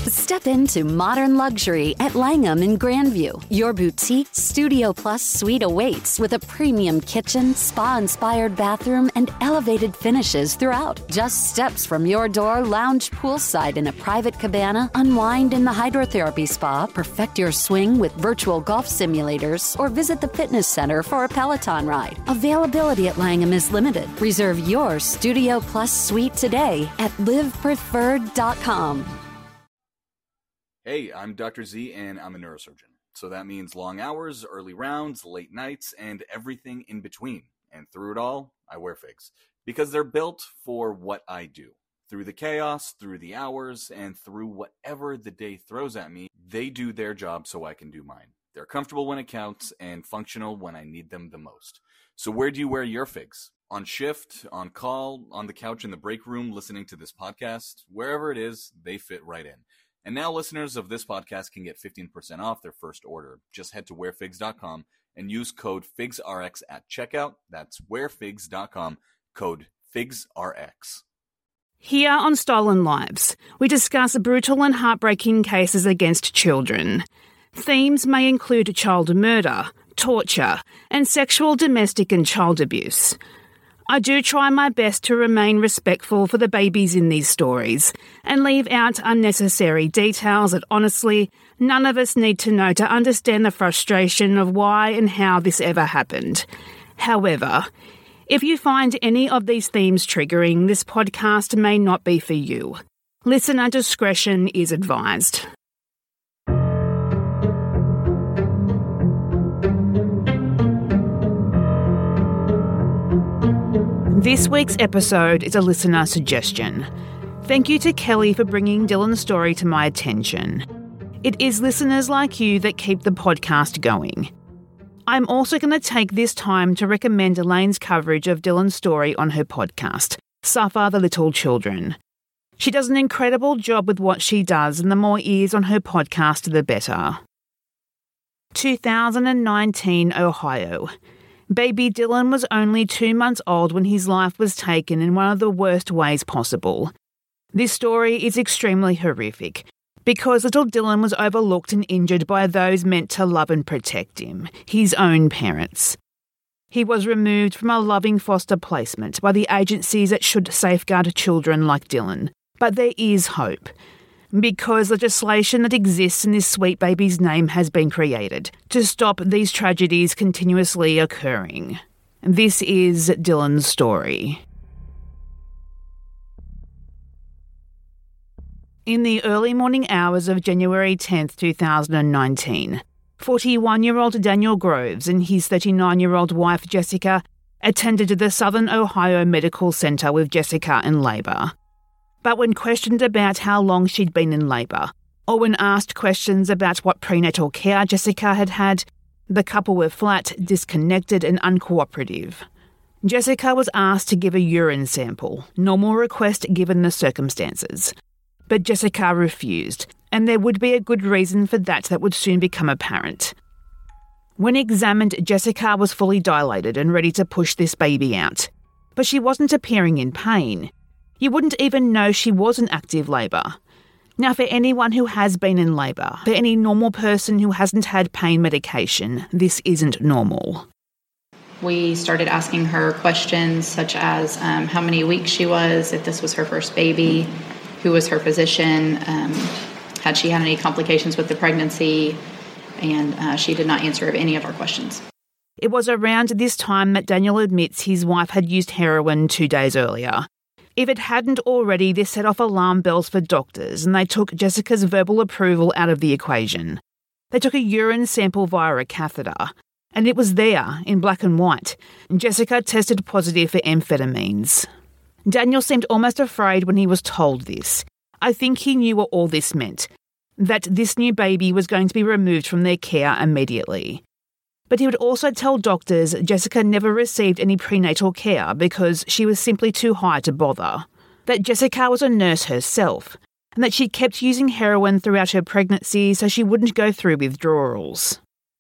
Step into modern luxury at Langham in Grandview. Your boutique Studio Plus suite awaits with a premium kitchen, spa-inspired bathroom, and elevated finishes throughout. Just steps from your door, lounge poolside in a private cabana, unwind in the hydrotherapy spa, perfect your swing with virtual golf simulators, or visit the fitness center for a Peloton ride. Availability at Langham is limited. Reserve your Studio Plus suite today at livepreferred.com. Hey, I'm Dr. Z, and I'm a neurosurgeon. So that means long hours, early rounds, late nights, and everything in between. And through it all, I wear figs. Because they're built for what I do. Through the chaos, through the hours, and through whatever the day throws at me, they do their job so I can do mine. They're comfortable when it counts, and functional when I need them the most. So where do you wear your figs? On shift, on call, on the couch in the break room, listening to this podcast? Wherever it is, they fit right in. And now listeners of this podcast can get 15% off their first order. Just head to wearfigs.com and use code FIGSRX at checkout. That's wearfigs.com, code FIGSRX. Here on Stolen Lives, we discuss brutal and heartbreaking cases against children. Themes may include child murder, torture, and sexual, domestic and child abuse. I do try my best to remain respectful for the babies in these stories and leave out unnecessary details that honestly none of us need to know to understand the frustration of why and how this ever happened. However, if you find any of these themes triggering, this podcast may not be for you. Listener discretion is advised. This week's episode is a listener suggestion. Thank you to Kelly for bringing Dylan's story to my attention. It is listeners like you that keep the podcast going. I'm also going to take this time to recommend Elaine's coverage of Dylan's story on her podcast, Suffer the Little Children. She does an incredible job with what she does, and the more ears on her podcast, the better. 2019, Ohio. Baby Dylan was only 2 months old when his life was taken in one of the worst ways possible. This story is extremely horrific because little Dylan was overlooked and injured by those meant to love and protect him, his own parents. He was removed from a loving foster placement by the agencies that should safeguard children like Dylan. But there is hope, because legislation that exists in this sweet baby's name has been created to stop these tragedies continuously occurring. This is Dylan's story. In the early morning hours of January 10th, 2019, 41-year-old Daniel Groves and his 39-year-old wife Jessica attended the Southern Ohio Medical Center with Jessica in labour. But when questioned about how long she'd been in labour, or when asked questions about what prenatal care Jessica had had, the couple were flat, disconnected and uncooperative. Jessica was asked to give a urine sample, normal request given the circumstances. But Jessica refused, and there would be a good reason for that would soon become apparent. When examined, Jessica was fully dilated and ready to push this baby out. But she wasn't appearing in pain. You wouldn't even know she was in active labour. Now, for anyone who has been in labour, for any normal person who hasn't had pain medication, this isn't normal. We started asking her questions such as how many weeks she was, if this was her first baby, who was her physician, had she had any complications with the pregnancy, and she did not answer any of our questions. It was around this time that Daniel admits his wife had used heroin 2 days earlier. If it hadn't already, this set off alarm bells for doctors, and they took Jessica's verbal approval out of the equation. They took a urine sample via a catheter, and it was there, in black and white. Jessica tested positive for amphetamines. Daniel seemed almost afraid when he was told this. I think he knew what all this meant, that this new baby was going to be removed from their care immediately. But he would also tell doctors Jessica never received any prenatal care because she was simply too high to bother, that Jessica was a nurse herself, and that she kept using heroin throughout her pregnancy so she wouldn't go through withdrawals.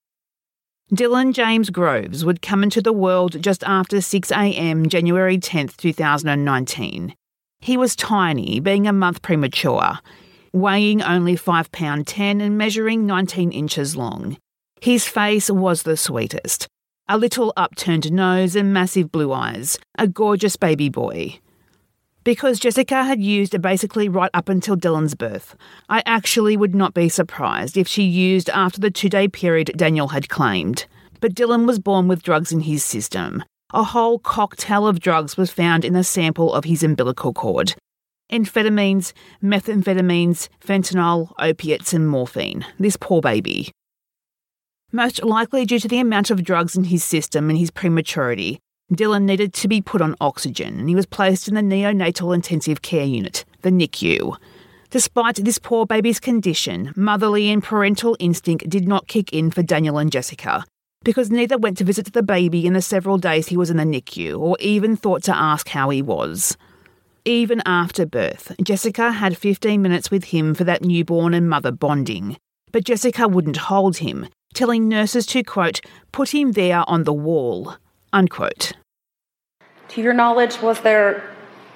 Dylan James Groves would come into the world just after 6 a.m. January 10th, 2019. He was tiny, being a month premature. weighing only 5 pound 10 and measuring 19 inches long. His face was the sweetest. A little upturned nose and massive blue eyes. A gorgeous baby boy. Because Jessica had used basically right up until Dylan's birth, I actually would not be surprised if she used after the 2-day period Daniel had claimed. But Dylan was born with drugs in his system. A whole cocktail of drugs was found in the sample of his umbilical cord. Amphetamines, methamphetamines, fentanyl, opiates and morphine. This poor baby. Most likely due to the amount of drugs in his system and his prematurity, Dylan needed to be put on oxygen and he was placed in the neonatal intensive care unit, the NICU. Despite this poor baby's condition, motherly and parental instinct did not kick in for Daniel and Jessica, because neither went to visit the baby in the several days he was in the NICU or even thought to ask how he was. Even after birth, Jessica had 15 minutes with him for that newborn and mother bonding, but Jessica wouldn't hold him, telling nurses to, quote, put him there on the wall, unquote. To your knowledge, was there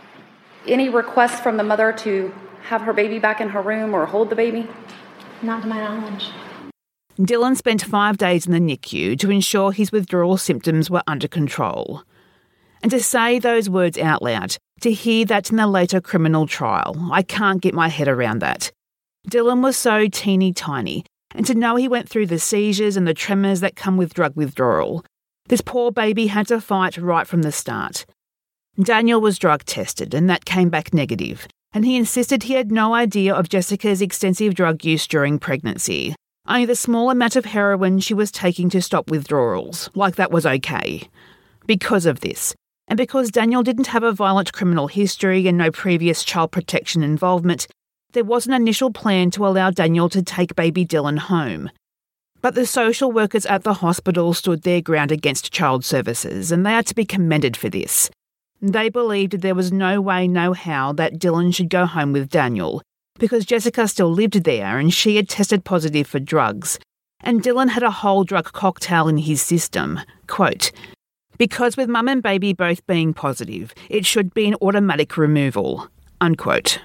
any request from the mother to have her baby back in her room or hold the baby? Not to my knowledge. Dylan spent 5 days in the NICU to ensure his withdrawal symptoms were under control. And to say those words out loud, to hear that in the later criminal trial, I can't get my head around that. Dylan was so teeny tiny, and to know he went through the seizures and the tremors that come with drug withdrawal, this poor baby had to fight right from the start. Daniel was drug tested and that came back negative, and he insisted he had no idea of Jessica's extensive drug use during pregnancy. Only the small amount of heroin she was taking to stop withdrawals, like that was okay. Because of this, and because Daniel didn't have a violent criminal history and no previous child protection involvement, there was an initial plan to allow Daniel to take baby Dylan home. But the social workers at the hospital stood their ground against child services, and they are to be commended for this. They believed there was no way, no how that Dylan should go home with Daniel, because Jessica still lived there and she had tested positive for drugs, and Dylan had a whole drug cocktail in his system. Quote, because with mum and baby both being positive, it should be an automatic removal. Unquote.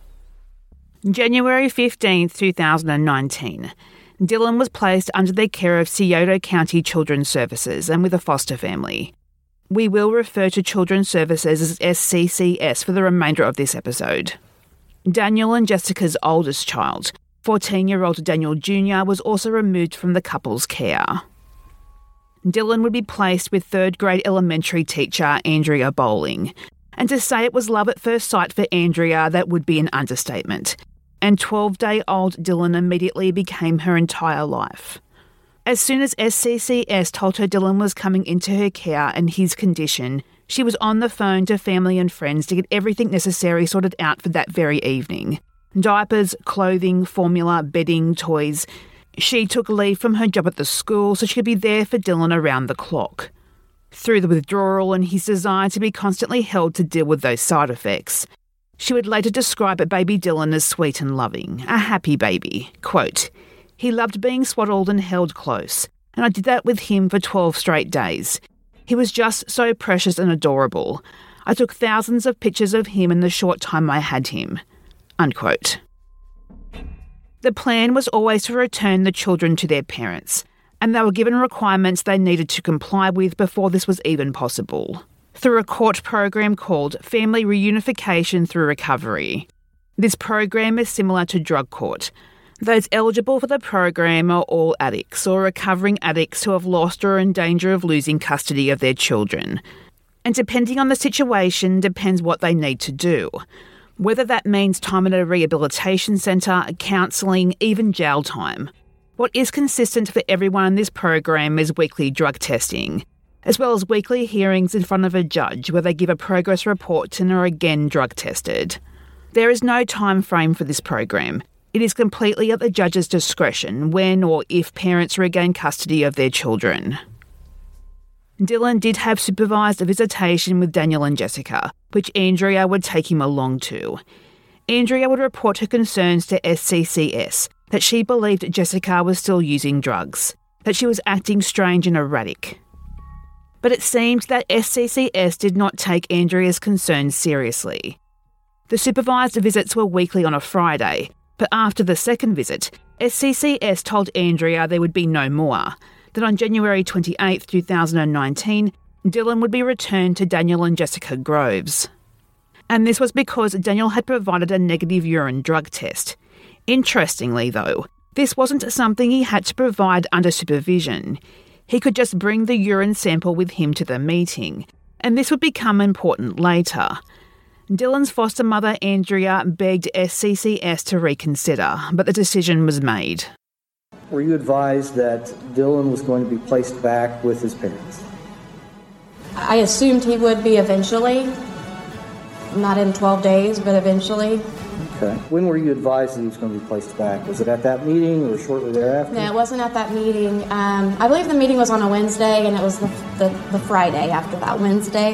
January 15th, 2019. Dylan was placed under the care of Scioto County Children's Services and with a foster family. We will refer to Children's Services as SCCS for the remainder of this episode. Daniel and Jessica's oldest child, 14-year-old Daniel Jr., was also removed from the couple's care. Dylan would be placed with third-grade elementary teacher Andrea Bowling, and to say it was love at first sight for Andrea, that would be an understatement. And 12-day-old Dylan immediately became her entire life. As soon as SCCS told her Dylan was coming into her care and his condition, she was on the phone to family and friends to get everything necessary sorted out for that very evening. Diapers, clothing, formula, bedding, toys. She took leave from her job at the school so she could be there for Dylan around the clock. Through the withdrawal and his desire to be constantly held to deal with those side effects, she would later describe baby Dylan as sweet and loving, a happy baby. Quote, he loved being swaddled and held close, and I did that with him for 12 straight days. He was just so precious and adorable. I took thousands of pictures of him in the short time I had him. Unquote. The plan was always to return the children to their parents, and they were given requirements they needed to comply with before this was even possible, through a court program called Family Reunification Through Recovery. This program is similar to drug court. Those eligible for the program are all addicts or recovering addicts who have lost or are in danger of losing custody of their children. And depending on the situation, depends what they need to do. Whether that means time at a rehabilitation centre, counselling, even jail time. What is consistent for everyone in this program is weekly drug testing, as well as weekly hearings in front of a judge where they give a progress report and are again drug tested. There is no time frame for this program. It is completely at the judge's discretion when or if parents regain custody of their children. Dylan did have supervised visitation with Daniel and Jessica, which Andrea would take him along to. Andrea would report her concerns to SCCS, that she believed Jessica was still using drugs, that she was acting strange and erratic. But it seemed that SCCS did not take Andrea's concerns seriously. The supervised visits were weekly on a Friday, But after the second visit, SCCS told Andrea there would be no more, that on January 28, 2019, Dylan would be returned to Daniel and Jessica Groves. And this was because Daniel had provided a negative urine drug test. Interestingly, though, this wasn't something he had to provide under supervision. He could just bring the urine sample with him to the meeting, and this would become important later. Dylan's foster mother, Andrea, begged SCCS to reconsider, but the decision was made. Were you advised that Dylan was going to be placed back with his parents? I assumed he would be eventually. Not in 12 days, but eventually. Okay. When were you advised that he was going to be placed back? Was it at that meeting or shortly thereafter? No, it wasn't at that meeting. I believe the meeting was on a Wednesday, and it was the Friday after that Wednesday.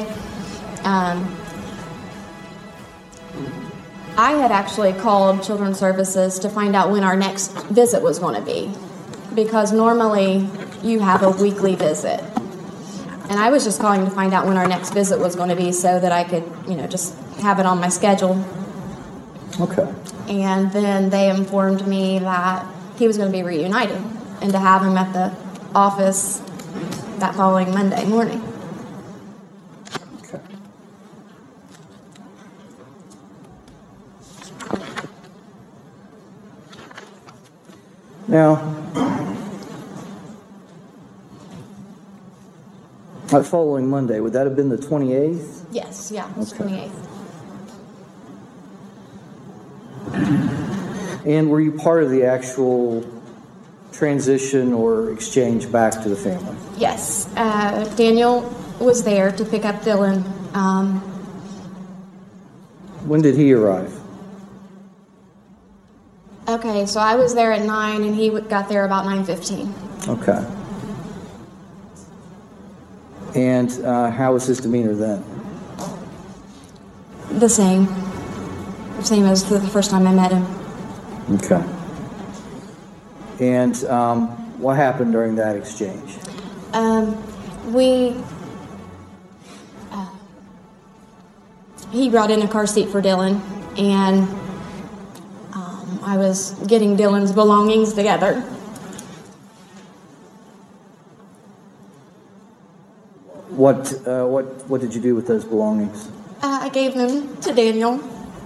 I had actually called Children's Services to find out when our next visit was going to be, because normally you have a weekly visit. And I was just calling to find out when our next visit was going to be so that I could, just have it on my schedule. Okay. And then they informed me that he was going to be reunited and to have him at the office that following Monday morning. Okay. Now, that following Monday, would that have been the 28th? Yes, yeah, it was 28th. And were you part of the actual transition or exchange back to the family? Yes. Daniel was there to pick up Dylan. When did he arrive? Okay, so I was there at 9 and he got there about 9:15. Okay. And how was his demeanor then? The same. Same as the first time I met him. Okay. And what happened during that exchange? He brought in a car seat for Dylan, and I was getting Dylan's belongings together. What did you do with those belongings? I gave them to Daniel.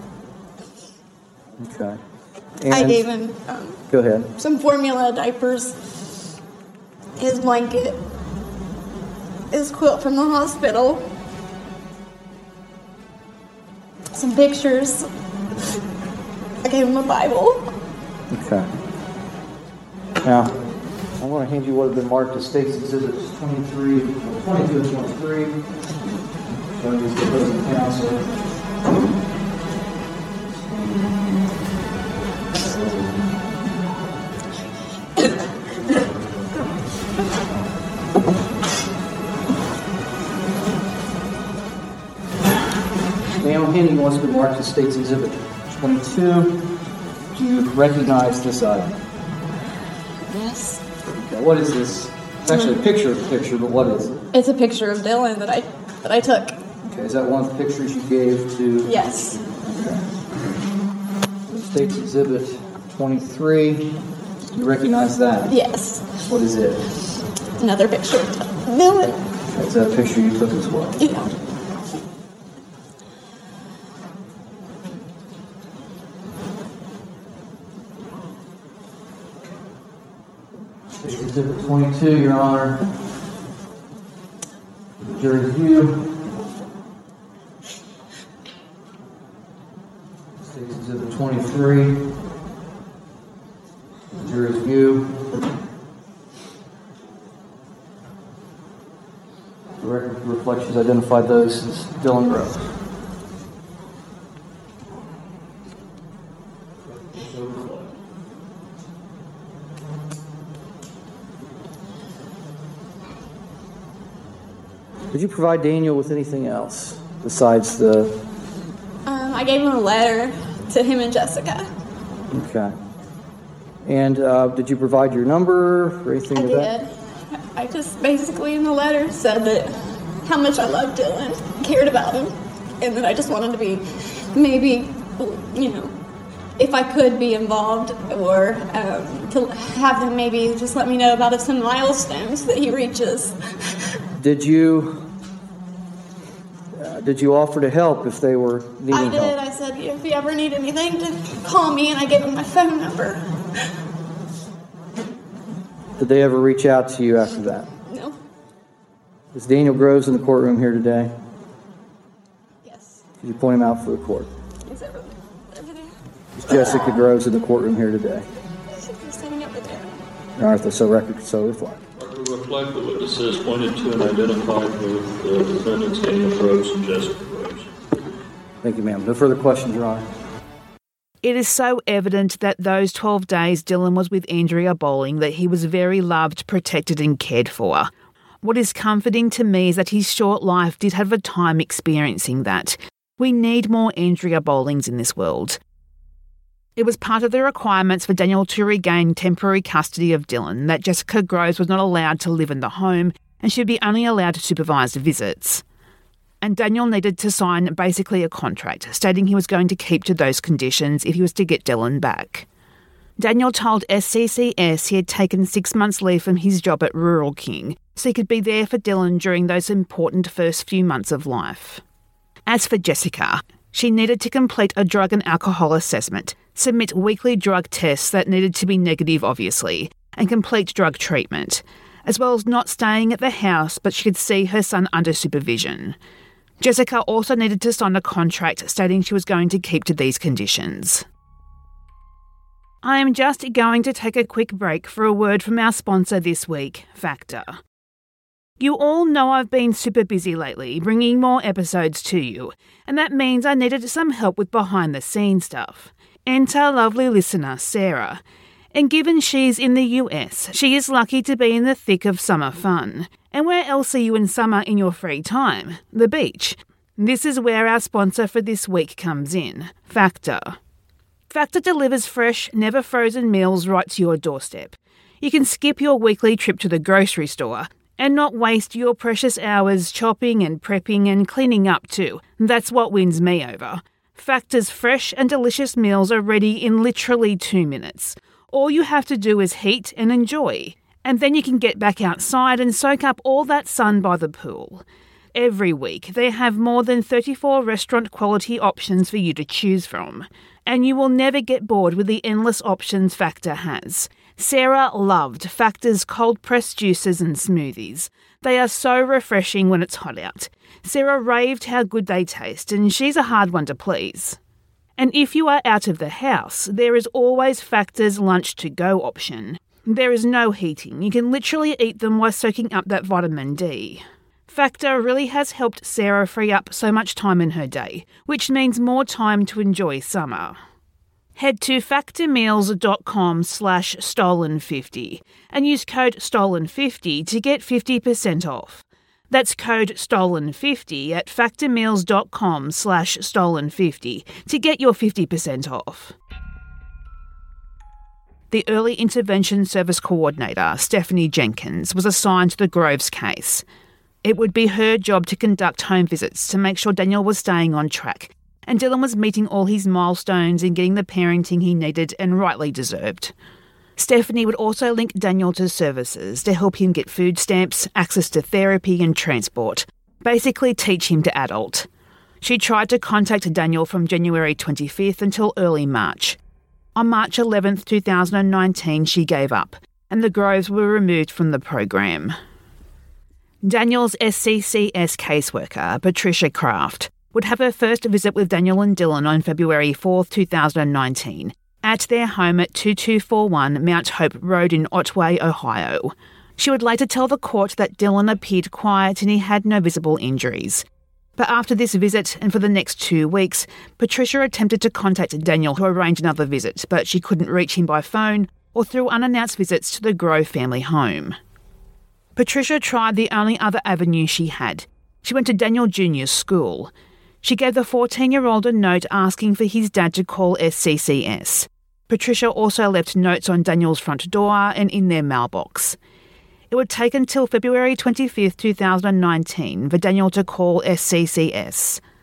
Okay. And I gave him go ahead. some formula diapers, his blanket, his quilt from the hospital, some pictures. I gave him a Bible. Okay. Now, I want to hand you what have been marked as State's Exhibits 22 and 23. Showing these to opposing counsel. Now, I'm handing what's been marked as State's Exhibit 22. Do you recognize this item? Yes. Okay, what is this? It's actually a picture of the picture, but what is it? It's a picture of Dylan that I took. Okay, is that one of the pictures you gave to... Yes. Okay. State's Exhibit 23. You recognize that? Yes. What is it? Another picture of Dylan. Is that a picture you took as well? Yeah. Exhibit 22, Your Honor. Jury's view. State's Exhibit 23. Jury's view. The record reflections identified those as Dylan Groves. Did you provide Daniel with anything else besides the... I gave him a letter to him and Jessica. Okay. And did you provide your number or anything I like that? did. I just basically in the letter said that how much I loved Dylan, cared about him, and that I just wanted to be maybe, if I could be involved, or to have them maybe just let me know about some milestones that he reaches. Did you offer to help if they were needing help? I did. I said, if you ever need anything, to call me, and I gave him my phone number. Did they ever reach out to you after that? No. Is Daniel Groves in the courtroom here today? Yes. Could you point him out for the court? Is over there? Is Jessica Groves in the courtroom here today? She's standing over there. All right, so record, so reflect. Reflect the witnesses pointed to and identified with the defendants Daniel Groves and Jessica Groves. Thank you, ma'am. No further questions, Your Honor. It is so evident that those 12 days Dylan was with Andrea Bowling that he was very loved, protected and cared for. What is comforting to me is that his short life did have a time experiencing that. We need more Andrea Bowlings in this world. It was part of the requirements for Daniel to regain temporary custody of Dylan that Jessica Groves was not allowed to live in the home and should be only allowed supervised visits. And Daniel needed to sign basically a contract stating he was going to keep to those conditions if he was to get Dylan back. Daniel told SCCS he had taken 6 months leave from his job at Rural King so he could be there for Dylan during those important first few months of life. As for Jessica, she needed to complete a drug and alcohol assessment, submit weekly drug tests that needed to be negative obviously, and complete drug treatment, as well as not staying at the house but she could see her son under supervision. Jessica also needed to sign a contract stating she was going to keep to these conditions. I am just going to take a quick break for a word from our sponsor this week, Factor. You all know I've been super busy lately, bringing more episodes to you, and that means I needed some help with behind-the-scenes stuff. Enter lovely listener, Sarah. And given she's in the US, she is lucky to be in the thick of summer fun. And where else are you in summer in your free time? The beach. This is where our sponsor for this week comes in, Factor. Factor delivers fresh, never frozen meals right to your doorstep. You can skip your weekly trip to the grocery store and not waste your precious hours chopping and prepping and cleaning up too. That's what wins me over. Factor's fresh and delicious meals are ready in literally 2 minutes. All you have to do is heat and enjoy. And then you can get back outside and soak up all that sun by the pool. Every week, they have more than 34 restaurant-quality options for you to choose from. And you will never get bored with the endless options Factor has. Sarah loved Factor's cold-pressed juices and smoothies. They are so refreshing when it's hot out. Sarah raved how good they taste, and she's a hard one to please. And if you are out of the house, there is always Factor's lunch-to-go option. There is no heating. You can literally eat them while soaking up that vitamin D. Factor really has helped Sarah free up so much time in her day, which means more time to enjoy summer. Head to factormeals.com/stolen50 and use code STOLEN50 to get 50% off. That's code STOLEN50 at factormeals.com/stolen50 to get your 50% off. The Early Intervention Service Coordinator, Stephanie Jenkins, was assigned to the Groves case. It would be her job to conduct home visits to make sure Daniel was staying on track and Dylan was meeting all his milestones and getting the parenting he needed and rightly deserved. Stephanie would also link Daniel to services to help him get food stamps, access to therapy and transport, basically teach him to adult. She tried to contact Daniel from January 25th until early March. On March 11th, 2019, she gave up, and the Groves were removed from the program. Daniel's SCCS caseworker, Patricia Kraft, would have her first visit with Daniel and Dylan on February 4th, 2019, at their home at 2241 Mount Hope Road in Otway, Ohio. She would later tell the court that Dylan appeared quiet and he had no visible injuries. But after this visit, and for the next 2 weeks, Patricia attempted to contact Daniel to arrange another visit, but she couldn't reach him by phone or through unannounced visits to the Grove family home. Patricia tried the only other avenue she had. She went to Daniel Jr.'s school. She gave the 14-year-old a note asking for his dad to call SCCS. Patricia also left notes on Daniel's front door and in their mailbox. It would take until February 25th, 2019 for Daniel to call SCCS.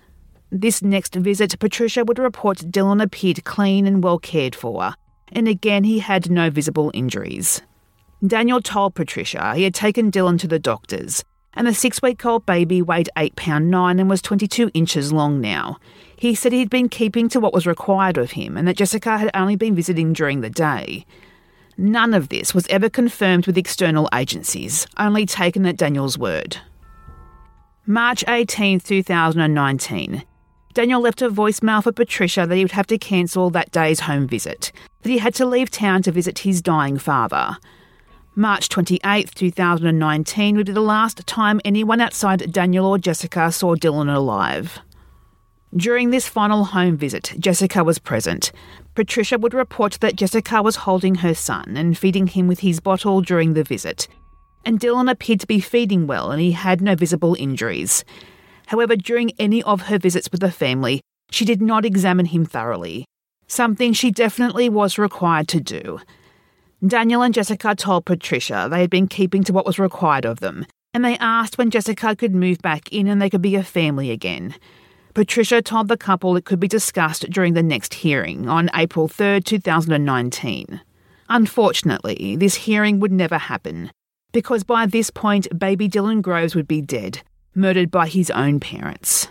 This next visit, Patricia would report Dylan appeared clean and well cared for, and again he had no visible injuries. Daniel told Patricia he had taken Dylan to the doctors, and the 6-week-old baby weighed 8 pound 9 and was 22 inches long now. He said he'd been keeping to what was required of him and that Jessica had only been visiting during the day. None of this was ever confirmed with external agencies, only taken at Daniel's word. March 18, 2019. Daniel left a voicemail for Patricia that he would have to cancel that day's home visit, that he had to leave town to visit his dying father. March 28, 2019 would be the last time anyone outside Daniel or Jessica saw Dylan alive. During this final home visit, Jessica was present. Patricia would report that Jessica was holding her son and feeding him with his bottle during the visit, and Dylan appeared to be feeding well and he had no visible injuries. However, during any of her visits with the family, she did not examine him thoroughly, something she definitely was required to do. Daniel and Jessica told Patricia they had been keeping to what was required of them, and they asked when Jessica could move back in and they could be a family again. Patricia told the couple it could be discussed during the next hearing on April 3, 2019. Unfortunately, this hearing would never happen, because by this point baby Dylan Groves would be dead, murdered by his own parents.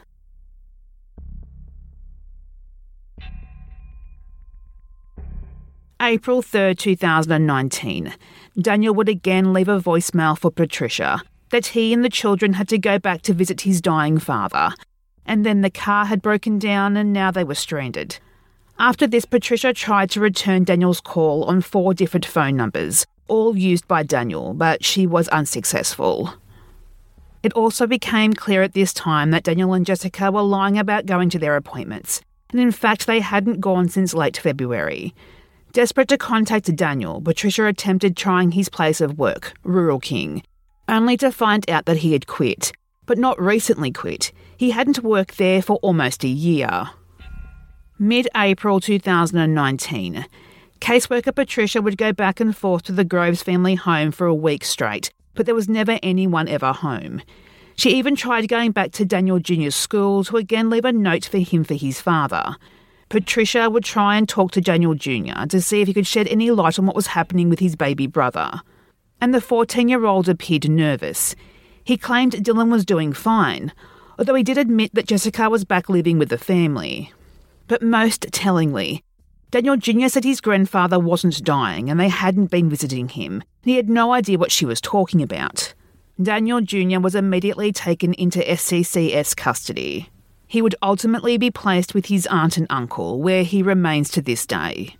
April 3, 2019. Daniel would again leave a voicemail for Patricia that he and the children had to go back to visit his dying father, and then the car had broken down and now they were stranded. After this, Patricia tried to return Daniel's call on 4 different phone numbers, all used by Daniel, but she was unsuccessful. It also became clear at this time that Daniel and Jessica were lying about going to their appointments, and in fact they hadn't gone since late February. Desperate to contact Daniel, Patricia attempted trying his place of work, Rural King, only to find out that he had quit, but not recently quit. He hadn't worked there for almost a year. Mid-April 2019, caseworker Patricia would go back and forth to the Groves family home for a week straight, but there was never anyone ever home. She even tried going back to Daniel Jr.'s school to again leave a note for him for his father. Patricia would try and talk to Daniel Jr. to see if he could shed any light on what was happening with his baby brother. And the 14-year-old appeared nervous. He claimed Dylan was doing fine, although he did admit that Jessica was back living with the family. But most tellingly, Daniel Jr. said his grandfather wasn't dying and they hadn't been visiting him. He had no idea what she was talking about. Daniel Jr. was immediately taken into SCCS custody. He would ultimately be placed with his aunt and uncle, where he remains to this day.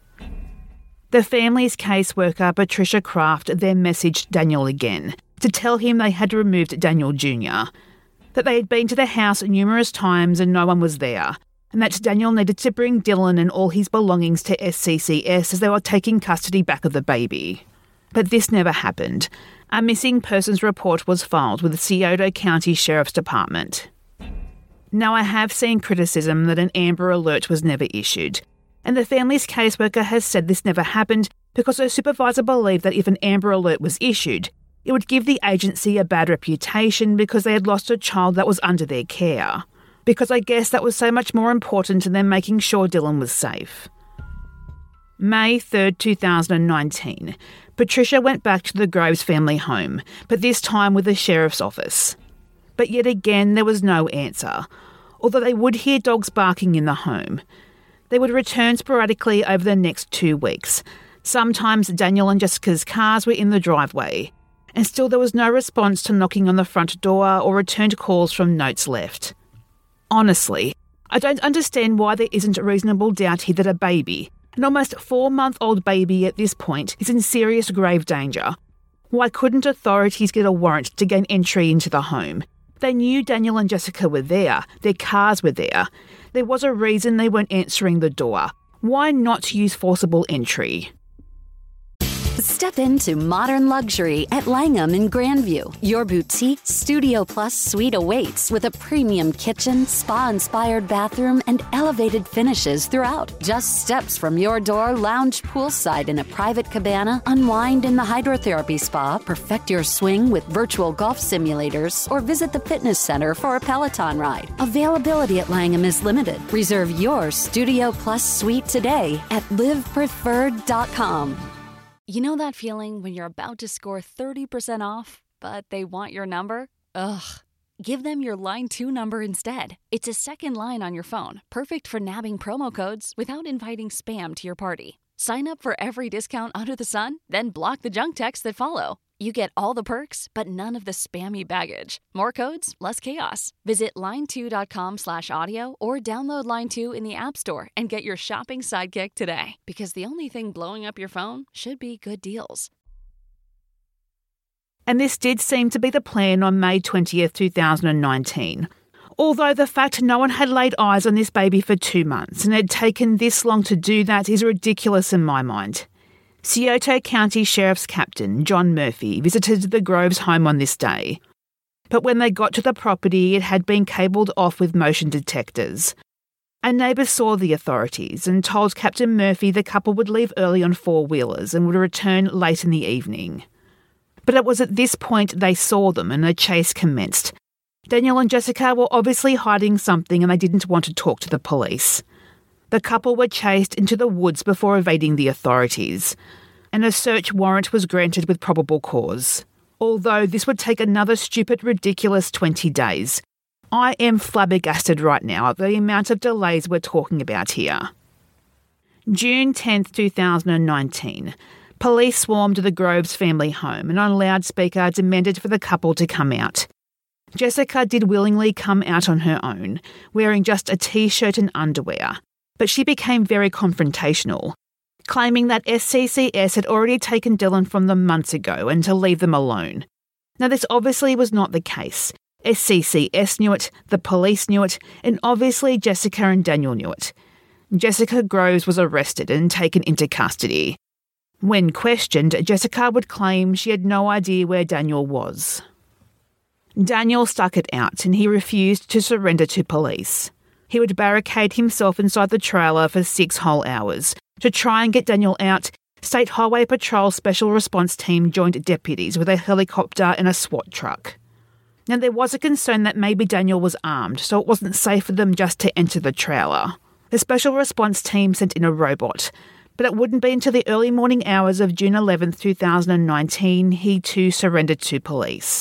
The family's caseworker, Patricia Kraft, then messaged Daniel again to tell him they had removed Daniel Jr., that they had been to the house numerous times and no one was there, and that Daniel needed to bring Dylan and all his belongings to SCCS as they were taking custody back of the baby. But this never happened. A missing persons report was filed with the Scioto County Sheriff's Department. Now, I have seen criticism that an Amber Alert was never issued, and the family's caseworker has said this never happened because her supervisor believed that if an Amber Alert was issued, it would give the agency a bad reputation because they had lost a child that was under their care. Because I guess that was so much more important than making sure Dylan was safe. May 3, 2019. Patricia went back to the Groves family home, but this time with the sheriff's office. But yet again, there was no answer, although they would hear dogs barking in the home. They would return sporadically over the next 2 weeks. Sometimes Daniel and Jessica's cars were in the driveway, and still there was no response to knocking on the front door or returned calls from notes left. Honestly, I don't understand why there isn't a reasonable doubt here that a baby, an almost 4-month-old baby at this point, is in serious grave danger. Why couldn't authorities get a warrant to gain entry into the home? They knew Daniel and Jessica were there. Their cars were there. There was a reason they weren't answering the door. Why not use forcible entry? Step into modern luxury at Langham in Grandview. Your boutique Studio Plus suite awaits with a premium kitchen, spa-inspired bathroom, and elevated finishes throughout. Just steps from your door, lounge poolside in a private cabana, unwind in the hydrotherapy spa, perfect your swing with virtual golf simulators, or visit the fitness center for a Peloton ride. Availability at Langham is limited. Reserve your Studio Plus suite today at livepreferred.com. You know that feeling when you're about to score 30% off, but they want your number? Ugh. Give them your Line 2 number instead. It's a second line on your phone, perfect for nabbing promo codes without inviting spam to your party. Sign up for every discount under the sun, then block the junk texts that follow. You get all the perks, but none of the spammy baggage. More codes, less chaos. Visit line2.com/audio or download Line 2 in the App Store and get your shopping sidekick today. Because the only thing blowing up your phone should be good deals. And this did seem to be the plan on May 20th, 2019. Although the fact no one had laid eyes on this baby for 2 months and had taken this long to do that is ridiculous in my mind. Scioto County Sheriff's Captain John Murphy visited the Groves home on this day. But when they got to the property, it had been cabled off with motion detectors. A neighbour saw the authorities and told Captain Murphy the couple would leave early on four-wheelers and would return late in the evening. But it was at this point they saw them and a chase commenced. Daniel and Jessica were obviously hiding something and they didn't want to talk to the police. The couple were chased into the woods before evading the authorities, and a search warrant was granted with probable cause. Although this would take another stupid, ridiculous 20 days. I am flabbergasted right now at the amount of delays we're talking about here. June 10th, 2019. Police swarmed the Groves family home and on loudspeaker demanded for the couple to come out. Jessica did willingly come out on her own, wearing just a t-shirt and underwear. But she became very confrontational, claiming that SCCS had already taken Dylan from them months ago and to leave them alone. Now, this obviously was not the case. SCCS knew it, the police knew it, and obviously Jessica and Daniel knew it. Jessica Groves was arrested and taken into custody. When questioned, Jessica would claim she had no idea where Daniel was. Daniel stuck it out and he refused to surrender to police. He would barricade himself inside the trailer for 6 whole hours. To try and get Daniel out, State Highway Patrol Special Response Team joined deputies with a helicopter and a SWAT truck. Now, there was a concern that maybe Daniel was armed, so it wasn't safe for them just to enter the trailer. The Special Response Team sent in a robot, but it wouldn't be until the early morning hours of June 11th, 2019, he too surrendered to police.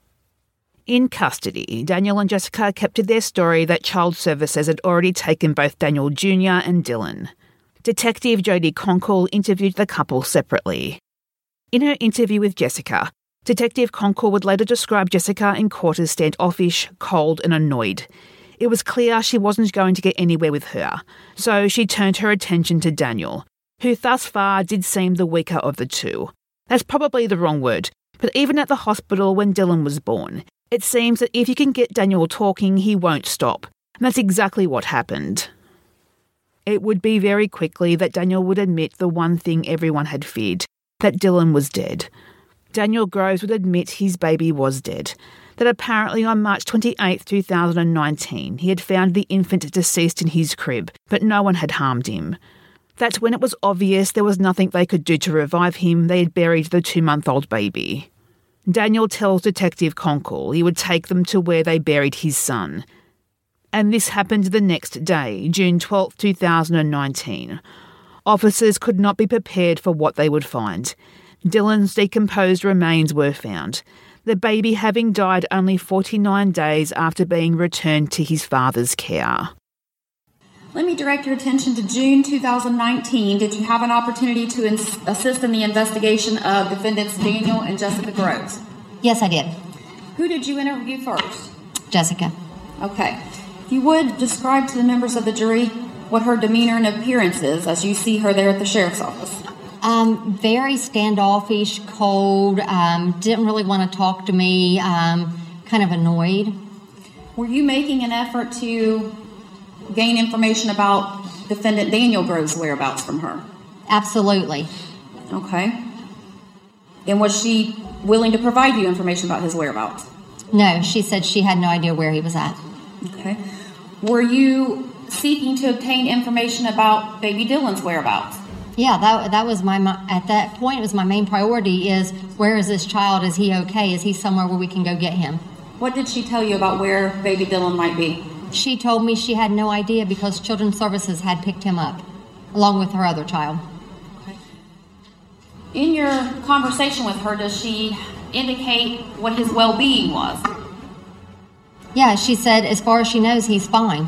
In custody, Daniel and Jessica kept to their story that Child Services had already taken both Daniel Jr. and Dylan. Detective Jodie Conkle interviewed the couple separately. In her interview with Jessica, Detective Conkle would later describe Jessica in court as standoffish, cold and annoyed. It was clear she wasn't going to get anywhere with her, so she turned her attention to Daniel, who thus far did seem the weaker of the two. That's probably the wrong word, but even at the hospital when Dylan was born, it seems that if you can get Daniel talking, he won't stop. And that's exactly what happened. It would be very quickly that Daniel would admit the one thing everyone had feared, that Dylan was dead. Daniel Groves would admit his baby was dead, that apparently on March 28, 2019, he had found the infant deceased in his crib, but no one had harmed him. That when it was obvious there was nothing they could do to revive him, they had buried the 2-month-old baby. Daniel tells Detective Conkle he would take them to where they buried his son. And this happened the next day, June 12, 2019. Officers could not be prepared for what they would find. Dylan's decomposed remains were found, the baby having died only 49 days after being returned to his father's care. Let me direct your attention to June 2019. Did you have an opportunity to assist in the investigation of defendants Daniel and Jessica Groves? Yes, I did. Who did you interview first? Jessica. Okay. If you would describe to the members of the jury what her demeanor and appearance is as you see her there at the sheriff's office. Very standoffish, cold, didn't really want to talk to me, kind of annoyed. Were you making an effort to gain information about defendant Daniel Groves' whereabouts from her? Absolutely. Okay. And was she willing to provide you information about his whereabouts? No, she said she had no idea where he was at. Okay. Were you seeking to obtain information about baby Dylan's whereabouts? Yeah, that was at that point, it was my main priority is, where is this child? Is he okay? Is he somewhere where we can go get him? What did she tell you about where baby Dylan might be? She told me she had no idea because Children's Services had picked him up, along with her other child. Okay. In your conversation with her, does she indicate what his well-being was? Yeah, she said as far as she knows, he's fine.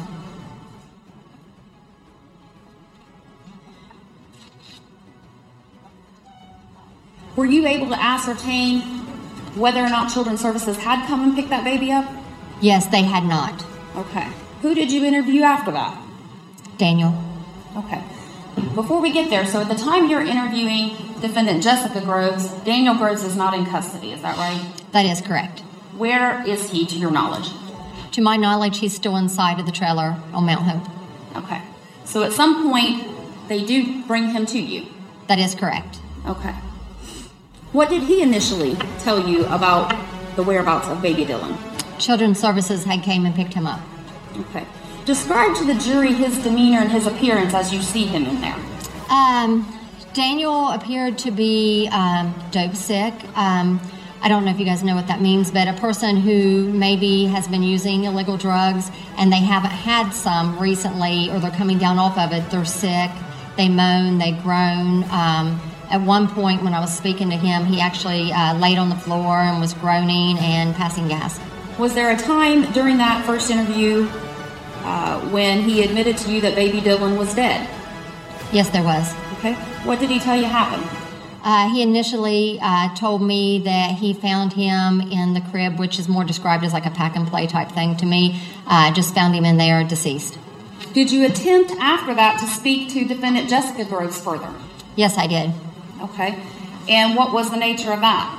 Were you able to ascertain whether or not Children's Services had come and picked that baby up? Yes, they had not. Okay. Who did you interview after that? Daniel. Okay. Before we get there, so at the time you're interviewing defendant Jessica Groves, Daniel Groves is not in custody, is that right? That is correct. Where is he, to your knowledge? To my knowledge, he's still inside of the trailer on Mount Hope. Okay. So at some point, they do bring him to you? That is correct. Okay. What did he initially tell you about the whereabouts of baby Dylan? Children's Services had came and picked him up. Okay. Describe to the jury his demeanor and his appearance as you see him in there. Daniel appeared to be dope sick. I don't know if you guys know what that means, but a person who maybe has been using illegal drugs and they haven't had some recently, or they're coming down off of it, they're sick, they moan, they groan. At one point when I was speaking to him, he actually laid on the floor and was groaning and passing gas. Was there a time during that first interview when he admitted to you that baby Dylan was dead? Yes, there was. Okay. What did he tell you happened? He initially told me that he found him in the crib, which is more described as like a pack and play type thing to me. Just found him in there deceased. Did you attempt after that to speak to defendant Jessica Groves further? Yes, I did. Okay. And what was the nature of that?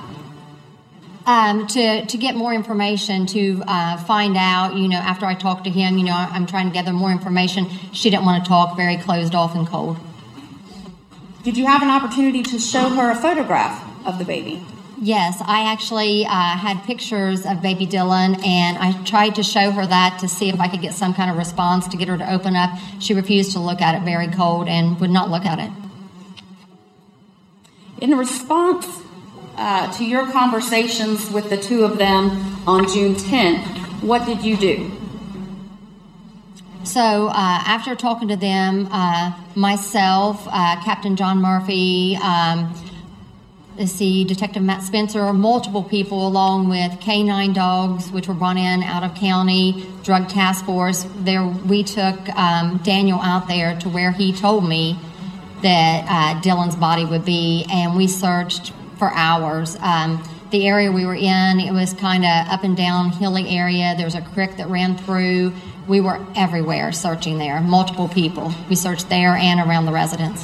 To get more information, to find out, after I talked to him, I'm trying to gather more information. She didn't want to talk, very closed off and cold. Did you have an opportunity to show her a photograph of the baby? Yes, I actually had pictures of baby Dylan, and I tried to show her that to see if I could get some kind of response to get her to open up. She refused to look at it, very cold, and would not look at it. In response to your conversations with the two of them on June 10th, what did you do? So after talking to them, myself, Captain John Murphy, Detective Matt Spencer, multiple people along with K9 dogs, which were brought in out of county, drug task force. We took Daniel out there to where he told me that Dylan's body would be, and we searched for hours. The area we were in, it was kind of up and down hilly area. There was a creek that ran through. We were everywhere searching there, multiple people. We searched there and around the residence.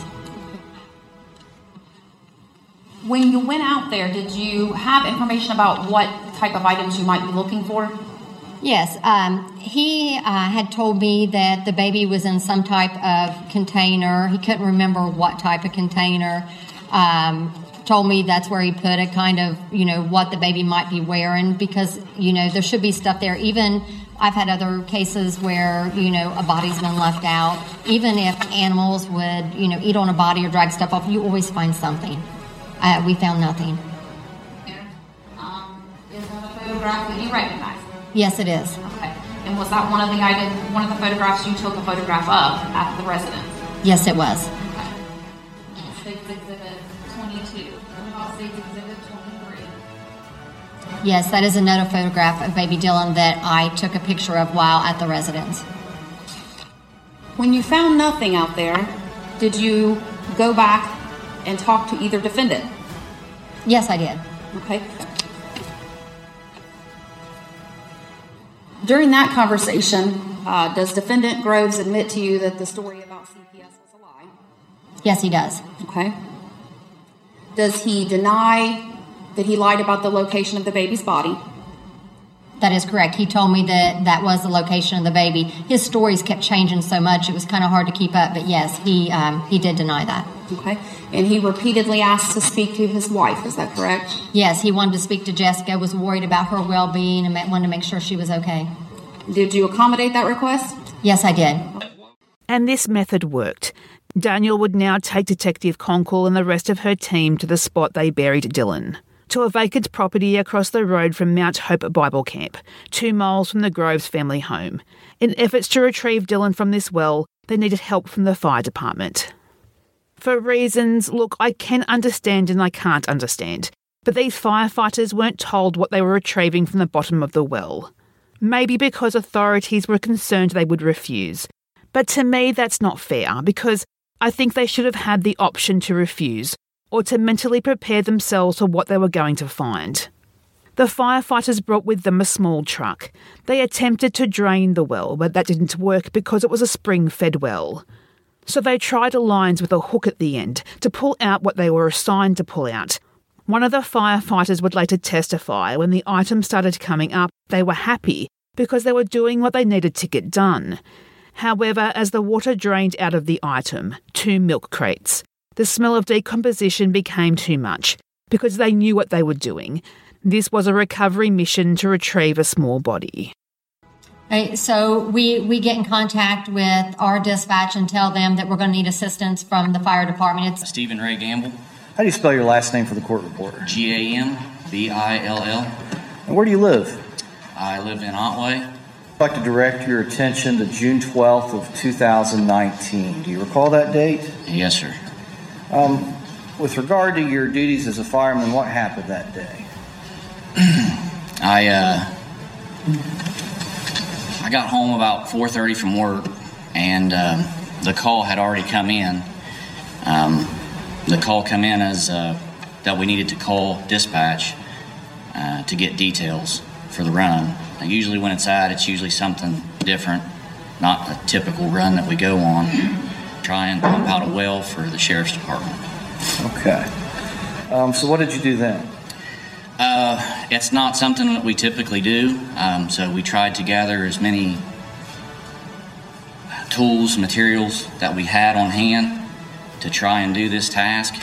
When you went out there, did you have information about what type of items you might be looking for? Yes. He had told me that the baby was in some type of container. He couldn't remember what type of container. Told me that's where he put it, kind of, what the baby might be wearing, because, there should be stuff there. Even I've had other cases where, a body's been left out. Even if animals would, eat on a body or drag stuff off, you always find something. We found nothing. Is that a photograph that you recognize? Yes, it is. Okay. And was that one of the photographs you took a photograph of at the residence? Yes, it was. Okay. State's Exhibit 22. What about State's Exhibit 23? Yes, that is another photograph of baby Dylan that I took a picture of while at the residence. When you found nothing out there, did you go back and talk to either defendant? Yes, I did. Okay. During that conversation, does defendant Groves admit to you that the story about CPS was a lie? Yes, he does. Okay. Does he deny that he lied about the location of the baby's body? That is correct. He told me that was the location of the baby. His stories kept changing so much, it was kind of hard to keep up, but yes, he did deny that. Okay. And he repeatedly asked to speak to his wife. Is that correct? Yes, he wanted to speak to Jessica, was worried about her well-being, and wanted to make sure she was okay. Did you accommodate that request? Yes, I did. And this method worked. Daniel would now take Detective Conkle and the rest of her team to the spot they buried Dylan, to a vacant property across the road from Mount Hope Bible Camp, 2 miles from the Groves family home. In efforts to retrieve Dylan from this well, they needed help from the fire department. For reasons, look, I can understand and I can't understand, but these firefighters weren't told what they were retrieving from the bottom of the well. Maybe because authorities were concerned they would refuse. But to me, that's not fair, because I think they should have had the option to refuse, or to mentally prepare themselves for what they were going to find. The firefighters brought with them a small truck. They attempted to drain the well, but that didn't work because it was a spring-fed well. So they tried a lines with a hook at the end to pull out what they were assigned to pull out. One of the firefighters would later testify when the items started coming up, they were happy because they were doing what they needed to get done. However, as the water drained out of the item, 2 milk crates, the smell of decomposition became too much because they knew what they were doing. This was a recovery mission to retrieve a small body. Right, so we get in contact with our dispatch and tell them that we're going to need assistance from the fire department. It's Stephen Ray Gamble. How do you spell your last name for the court reporter? Gambill. And where do you live? I live in Otway. I'd like to direct your attention to June 12th of 2019. Do you recall that date? Yes, sir. With regard to your duties as a fireman, what happened that day? I got home about 4:30 from work, and the call had already come in. The call come in as that we needed to call dispatch to get details for the run. Now, usually when it's usually something different, not a typical run that we go on. Try and pump out a well for the sheriff's department. Okay. So what did you do then? It's not something that we typically do, so we tried to gather as many tools, materials that we had on hand to try and do this task.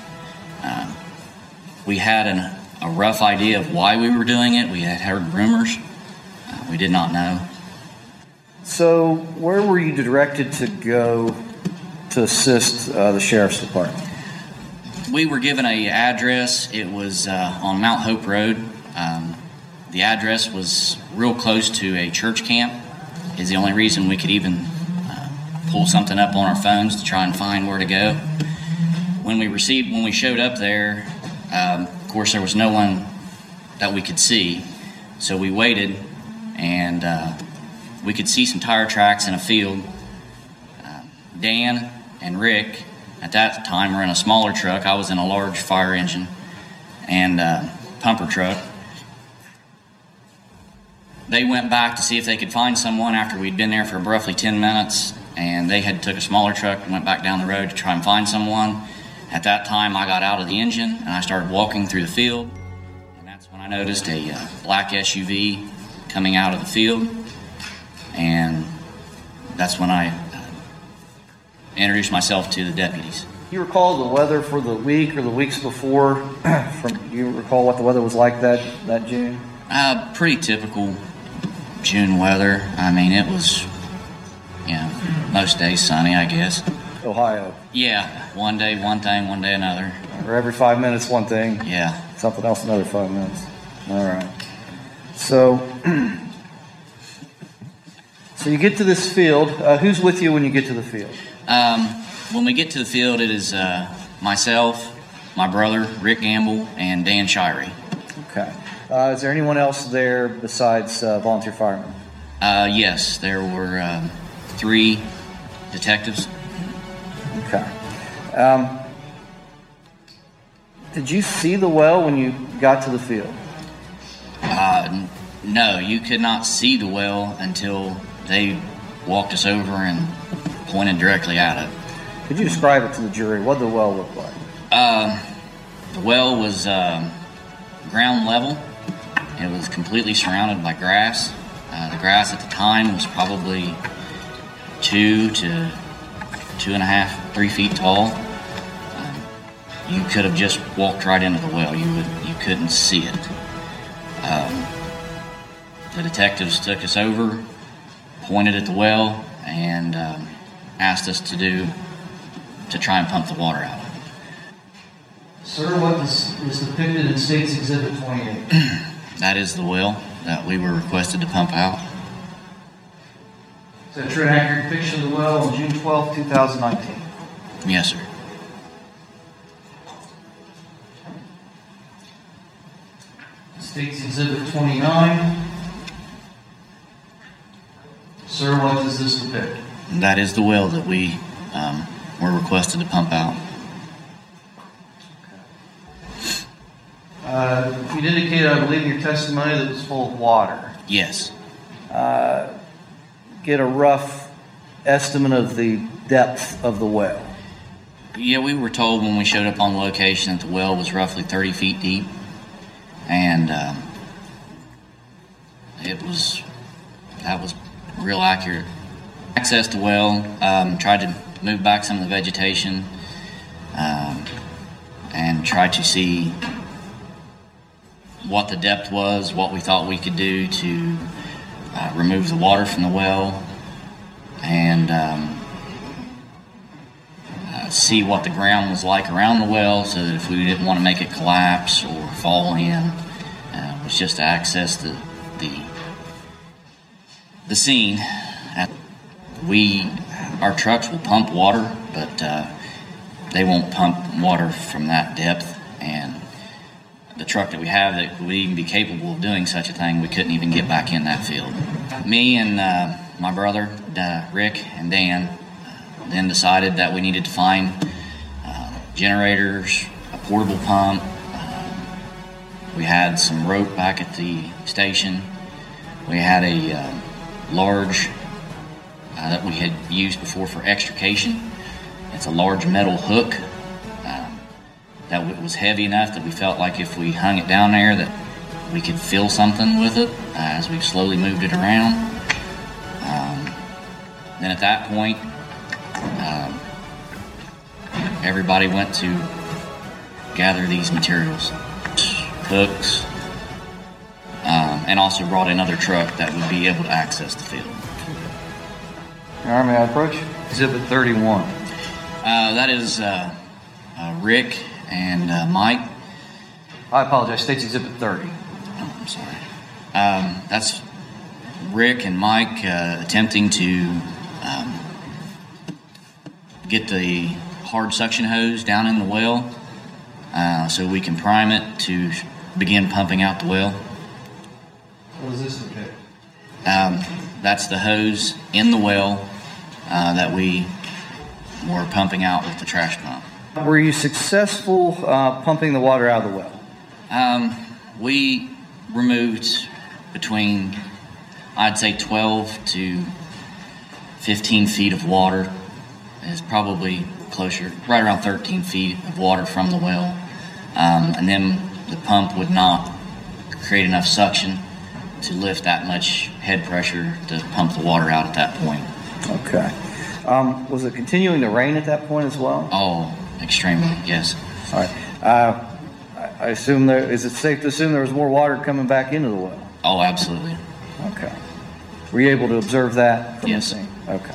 We had a rough idea of why we were doing it. We had heard rumors. We did not know. So where were you directed to go to assist the sheriff's department? We were given an address. It was on Mount Hope Road. The address was real close to a church camp. Is the only reason we could even pull something up on our phones to try and find where to go. When we showed up there, of course there was no one that we could see, so we waited, and we could see some tire tracks in a field. Dan and Rick at that time were in a smaller truck. I was in a large fire engine and pumper truck. They went back to see if they could find someone after we'd been there for roughly 10 minutes, and they had took a smaller truck and went back down the road to try and find someone. At that time, I got out of the engine and I started walking through the field, and that's when I noticed a black SUV coming out of the field, and that's when I introduced myself to the deputies. You recall the weather for the week or the weeks before? Do you recall what the weather was like that June? Pretty typical June weather. I mean, it was, most days sunny, I guess. Ohio. Yeah, one day one thing, one day another. Or every 5 minutes one thing. Yeah. Something else another 5 minutes. All right. So you get to this field. Who's with you when you get to the field? When we get to the field, it is myself, my brother, Rick Gamble, and Dan Shirey. Okay. Is there anyone else there besides volunteer firemen? Yes, there were 3 detectives. Okay. Did you see the well when you got to the field? No, you could not see the well until they walked us over and pointed directly at it. Could you describe it to the jury? What did the well look like? The well was ground level. It was completely surrounded by grass. The grass at the time was probably 2 to 2.5, 3 feet tall. you could have just walked right into the well. You couldn't see it. The detectives took us over, pointed at the well, and asked us to try and pump the water out. Sir, what is depicted in State's Exhibit 28? That is the well that we were requested to pump out. Is that true and accurate depiction of the well on June 12, 2019? Yes, sir. State's Exhibit 29. Sir, what does this depict? That is the well that we were requested to pump out. You indicated, I believe, in your testimony that it was full of water. Yes. Get a rough estimate of the depth of the well. Yeah, we were told when we showed up on location that the well was roughly 30 feet deep, and that was real accurate. Accessed the well, tried to move back some of the vegetation, and tried to see what the depth was, what we thought we could do to remove the water from the well, and see what the ground was like around the well, so that if we didn't want to make it collapse or fall in, was just to access the scene. Our trucks will pump water, but they won't pump water from that depth, and the truck that we have that would even be capable of doing such a thing, we couldn't even get back in that field. Me and my brother, Rick and Dan, then decided that we needed to find generators, a portable pump. We had some rope back at the station. We had a large that we had used before for extrication. It's a large metal hook that was heavy enough that we felt like if we hung it down there that we could feel something with it as we slowly moved it around. Then at that point, everybody went to gather these materials, hooks, and also brought another truck that would be able to access the field. All right, may I approach? Exhibit 31. That is Rick and Mike. I apologize, State's Exhibit 30. Oh, I'm sorry. That's Rick and Mike attempting to get the hard suction hose down in the well so we can prime it to begin pumping out the well. What is this depict? That's the hose in the well that we were pumping out with the trash pump. Were you successful pumping the water out of the well? We removed between, I'd say, 12 to 15 feet of water. It's probably closer, right around 13 feet of water from the well. And then the pump would not create enough suction to lift that much head pressure to pump the water out at that point. Okay. Was it continuing to rain at that point as well? Oh, extremely, yes. All right. I assume is it safe to assume there was more water coming back into the well? Oh, absolutely. Okay. Were you able to observe that from yes. the scene? Okay.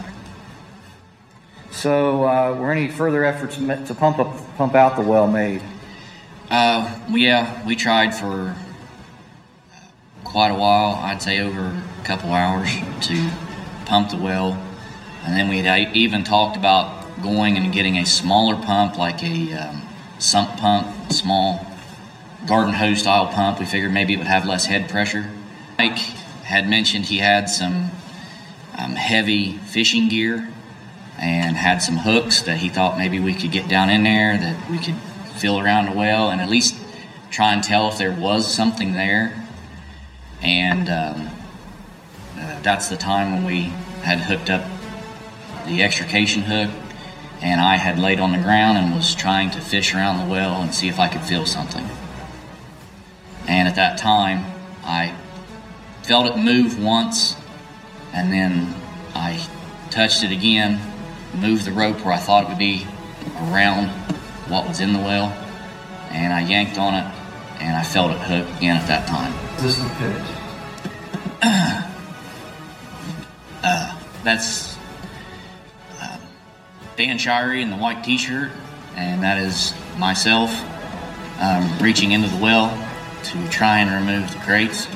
So, were any further efforts to pump out the well made? Yeah, we tried for quite a while. I'd say over a couple hours to pump the well, and then we had even talked about going and getting a smaller pump, like a sump pump, small garden hose style pump. We figured maybe it would have less head pressure. Mike had mentioned he had some heavy fishing gear and had some hooks that he thought maybe we could get down in there, that we could feel around the well and at least try and tell if there was something there. And that's the time when we had hooked up the extrication hook, and I had laid on the ground and was trying to fish around the well and see if I could feel something. And at that time, I felt it move once, and then I touched it again, moved the rope where I thought it would be around what was in the well, and I yanked on it, and I felt it hook again at that time. Is this the pit? That's Dan Shirey in the white t-shirt, and that is myself reaching into the well to try and remove the crates.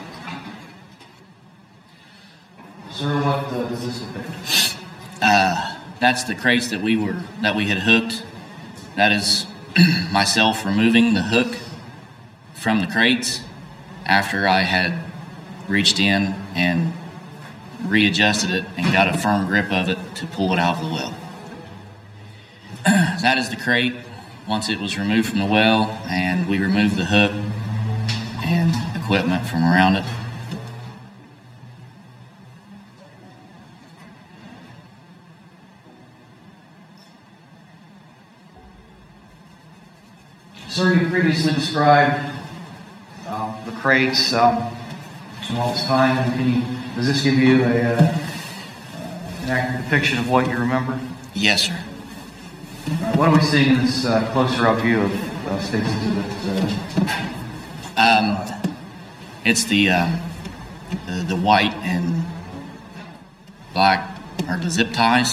Sir, what does this depict? That's the crates that we had hooked. That is myself removing the hook from the crates after I had reached in and readjusted it and got a firm grip of it to pull it out of the well. That is the crate once it was removed from the well, and we removed the hook and equipment from around it. Sir, you previously described the crates all this time. Does this give you an accurate depiction of what you remember? Yes, sir. What are we seeing in this closer-up view of State's Exhibit? It's the white and black, or the zip ties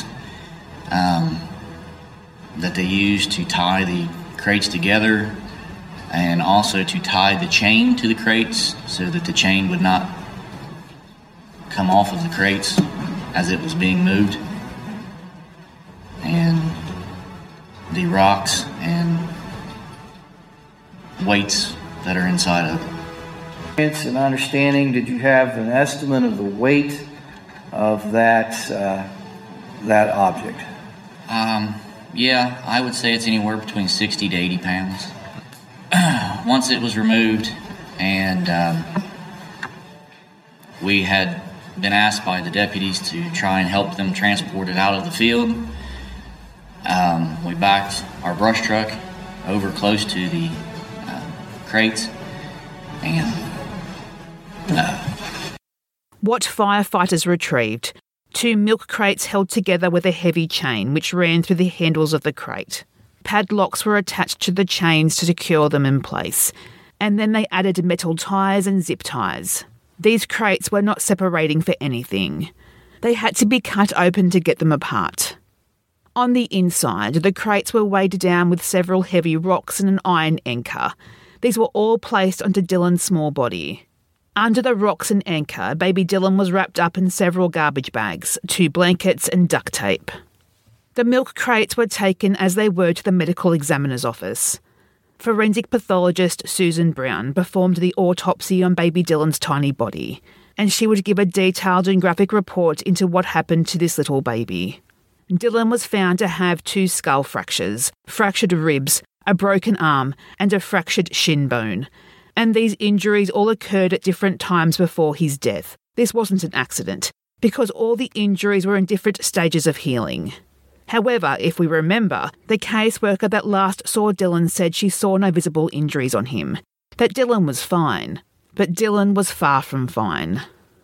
that they use to tie the crates together, and also to tie the chain to the crates so that the chain would not come off of the crates as it was being moved, and the rocks and weights that are inside of it. And understanding, did you have an estimate of the weight of that object? Yeah, I would say it's anywhere between 60 to 80 pounds. Once it was removed, and we had been asked by the deputies to try and help them transport it out of the field, we backed our brush truck over close to the crates, and What firefighters retrieved: 2 milk crates held together with a heavy chain which ran through the handles of the crate. Padlocks were attached to the chains to secure them in place, and then they added metal ties and zip ties. These crates were not separating for anything. They had to be cut open to get them apart. On the inside, the crates were weighed down with several heavy rocks and an iron anchor. These were all placed onto Dylan's small body. Under the rocks and anchor, baby Dylan was wrapped up in several garbage bags, 2 blankets and duct tape. The milk crates were taken as they were to the medical examiner's office. Forensic pathologist Susan Brown performed the autopsy on baby Dylan's tiny body, and she would give a detailed and graphic report into what happened to this little baby. Dylan was found to have 2 skull fractures, fractured ribs, a broken arm, and a fractured shin bone. And these injuries all occurred at different times before his death. This wasn't an accident, because all the injuries were in different stages of healing. However, if we remember, the caseworker that last saw Dylan said she saw no visible injuries on him, that Dylan was fine. But Dylan was far from fine.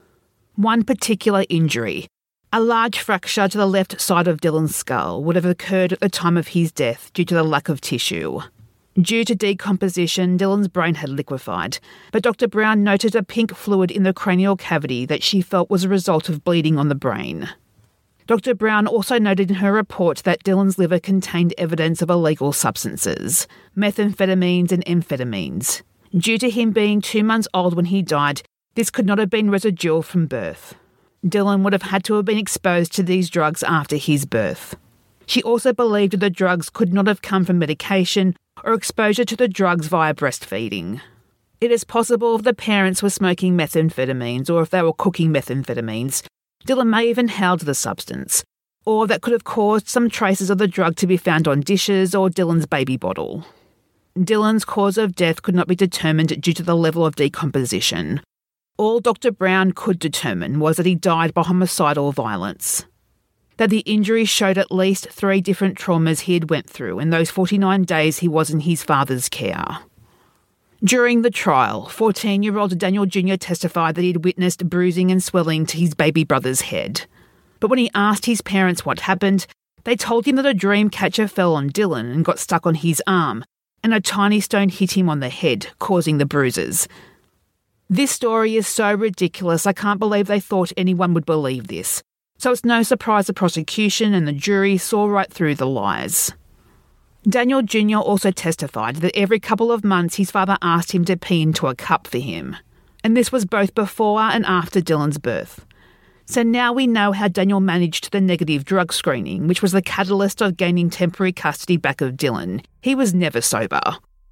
One particular injury, a large fracture to the left side of Dylan's skull, would have occurred at the time of his death due to the lack of tissue. Due to decomposition, Dylan's brain had liquefied, but Dr. Brown noted a pink fluid in the cranial cavity that she felt was a result of bleeding on the brain. Dr. Brown also noted in her report that Dylan's liver contained evidence of illegal substances, methamphetamines and amphetamines. Due to him being 2 months old when he died, this could not have been residual from birth. Dylan would have had to have been exposed to these drugs after his birth. She also believed that the drugs could not have come from medication or exposure to the drugs via breastfeeding. It is possible if the parents were smoking methamphetamines or if they were cooking methamphetamines, Dylan may have inhaled the substance, or that could have caused some traces of the drug to be found on dishes or Dylan's baby bottle. Dylan's cause of death could not be determined due to the level of decomposition. All Dr. Brown could determine was that he died by homicidal violence, that the injuries showed at least 3 different traumas he had went through in those 49 days he was in his father's care. During the trial, 14-year-old Daniel Jr. testified that he had witnessed bruising and swelling to his baby brother's head. But when he asked his parents what happened, they told him that a dream catcher fell on Dylan and got stuck on his arm, and a tiny stone hit him on the head, causing the bruises. This story is so ridiculous, I can't believe they thought anyone would believe this. So it's no surprise the prosecution and the jury saw right through the lies. Daniel Jr. also testified that every couple of months his father asked him to pee into a cup for him. And this was both before and after Dylan's birth. So now we know how Daniel managed the negative drug screening, which was the catalyst of gaining temporary custody back of Dylan. He was never sober.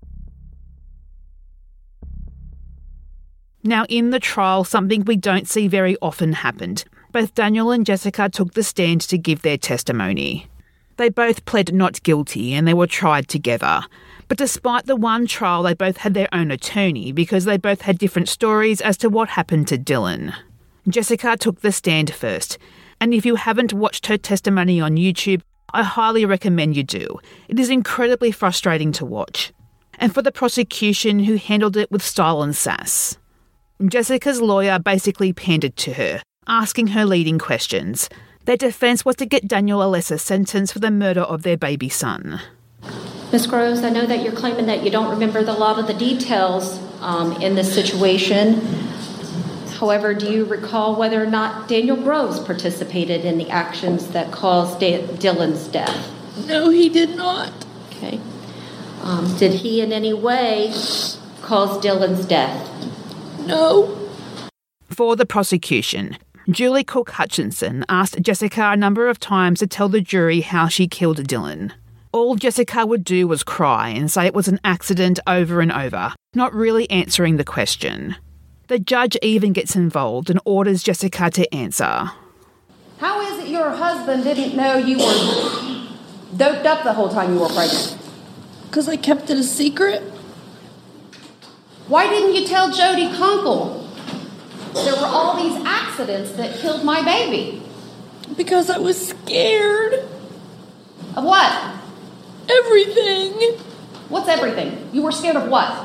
Now, in the trial, something we don't see very often happened. Both Daniel and Jessica took the stand to give their testimony. They both pled not guilty and they were tried together. But despite the one trial, they both had their own attorney because they both had different stories as to what happened to Dylan. Jessica took the stand first, and if you haven't watched her testimony on YouTube, I highly recommend you do. It is incredibly frustrating to watch. And for the prosecution, who handled it with style and sass. Jessica's lawyer basically pandered to her, asking her leading questions. Their defence was to get Daniel a lesser sentence for the murder of their baby son. Ms. Groves, I know that you're claiming that you don't remember a lot of the details in this situation. However, do you recall whether or not Daniel Groves participated in the actions that caused Dylan's death? No, he did not. Okay. Did he in any way cause Dylan's death? No. For the prosecution, Julie Cook Hutchinson asked Jessica a number of times to tell the jury how she killed Dylan. All Jessica would do was cry and say it was an accident over and over, not really answering the question. The judge even gets involved and orders Jessica to answer. How is it your husband didn't know you were doped up the whole time you were pregnant? Because I kept it a secret. Why didn't you tell Jody Conkle there were all these accidents that killed my baby? Because I was scared. Of what? Everything. What's everything? You were scared of what?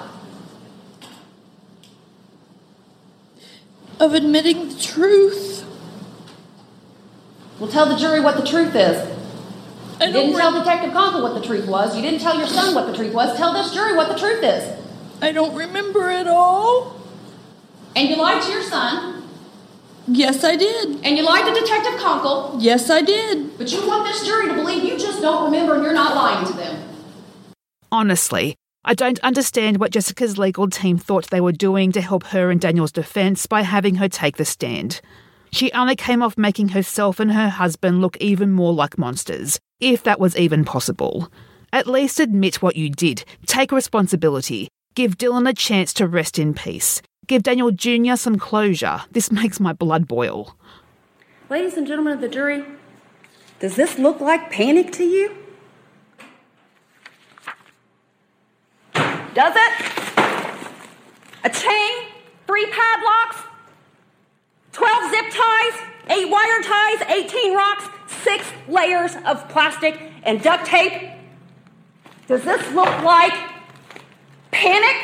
Of admitting the truth. Well, tell the jury what the truth is. You didn't tell Detective Conkle what the truth was. You didn't tell your son what the truth was. Tell this jury what the truth is. I don't remember it all. And you lied to your son. Yes, I did. And you lied to Detective Conkle. Yes, I did. But you want this jury to believe you just don't remember and you're not lying to them. Honestly, I don't understand what Jessica's legal team thought they were doing to help her in Daniel's defence by having her take the stand. She only came off making herself and her husband look even more like monsters, if that was even possible. At least admit what you did, take responsibility, give Dylan a chance to rest in peace, give Daniel Jr. some closure. This makes my blood boil. Ladies and gentlemen of the jury, does this look like panic to you? Does it? A chain, 3 padlocks, 12 zip ties, 8 wire ties, 18 rocks, 6 layers of plastic and duct tape. Does this look like panic?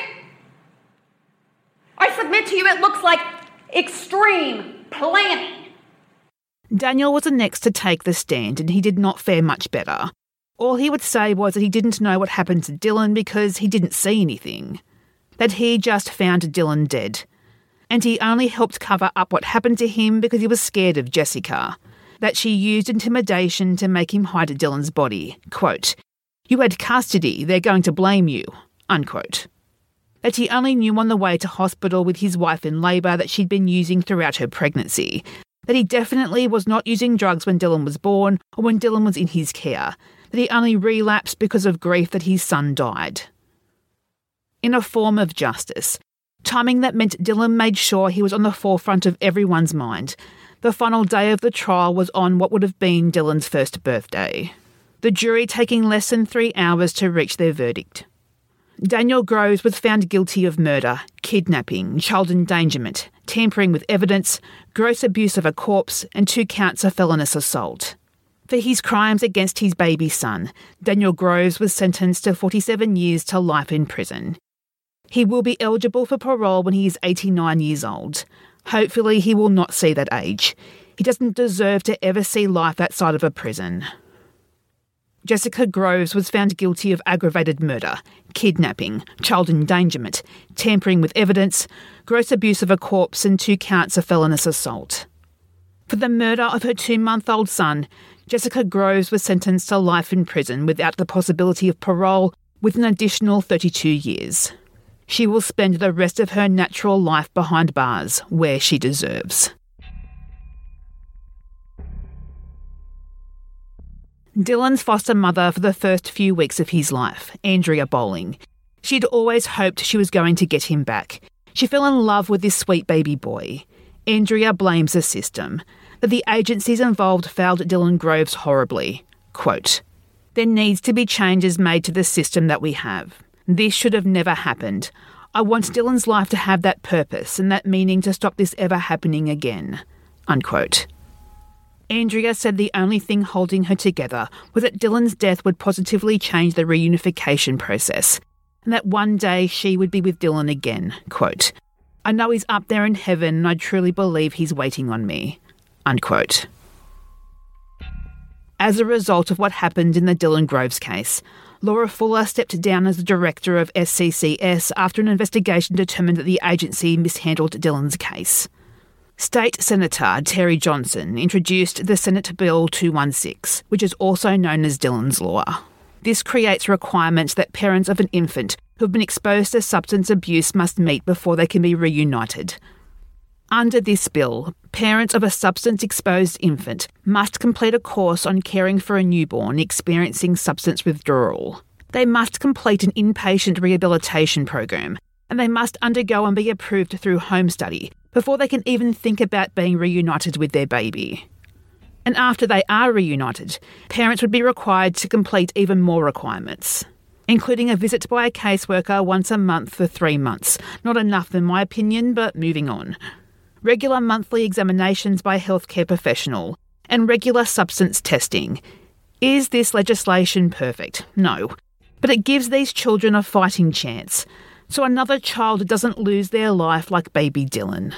I submit to you it looks like extreme planning. Daniel was the next to take the stand and he did not fare much better. All he would say was that he didn't know what happened to Dylan because he didn't see anything. That he just found Dylan dead. And he only helped cover up what happened to him because he was scared of Jessica. That she used intimidation to make him hide Dylan's body. Quote, "You had custody, they're going to blame you." Unquote. That he only knew on the way to hospital with his wife in labour that she'd been using throughout her pregnancy. That he definitely was not using drugs when Dylan was born or when Dylan was in his care. That he only relapsed because of grief that his son died. In a form of justice, timing that meant Dylan made sure he was on the forefront of everyone's mind. The final day of the trial was on what would have been Dylan's first birthday. The jury taking less than 3 hours to reach their verdict. Daniel Groves was found guilty of murder, kidnapping, child endangerment, tampering with evidence, gross abuse of a corpse, and 2 counts of felonious assault. For his crimes against his baby son, Daniel Groves was sentenced to 47 years to life in prison. He will be eligible for parole when he is 89 years old. Hopefully he will not see that age. He doesn't deserve to ever see life outside of a prison. Jessica Groves was found guilty of aggravated murder, kidnapping, child endangerment, tampering with evidence, gross abuse of a corpse and 2 counts of felonious assault. For the murder of her 2-month-old son, Jessica Groves was sentenced to life in prison without the possibility of parole with an additional 32 years. She will spend the rest of her natural life behind bars, where she deserves. Dylan's foster mother for the first few weeks of his life, Andrea Bowling. She'd always hoped she was going to get him back. She fell in love with this sweet baby boy. Andrea blames the system, that the agencies involved failed Dylan Groves horribly. Quote, "There needs to be changes made to the system that we have. This should have never happened. I want Dylan's life to have that purpose and that meaning to stop this ever happening again." Unquote. Andrea said the only thing holding her together was that Dylan's death would positively change the reunification process, and that one day she would be with Dylan again. Quote, "I know he's up there in heaven and I truly believe he's waiting on me." Unquote. As a result of what happened in the Dylan Groves case, Laura Fuller stepped down as the director of SCCS after an investigation determined that the agency mishandled Dylan's case. State Senator Terry Johnson introduced the Senate Bill 216, which is also known as Dylan's Law. This creates requirements that parents of an infant who have been exposed to substance abuse must meet before they can be reunited. Under this bill, parents of a substance-exposed infant must complete a course on caring for a newborn experiencing substance withdrawal. They must complete an inpatient rehabilitation program, and they must undergo and be approved through home study before they can even think about being reunited with their baby. And after they are reunited, parents would be required to complete even more requirements, including a visit by a caseworker once a month for 3 months. Not enough in my opinion, but moving on. Regular monthly examinations by a healthcare professional, and regular substance testing. Is this legislation perfect? No. But it gives these children a fighting chance, so another child doesn't lose their life like baby Dylan.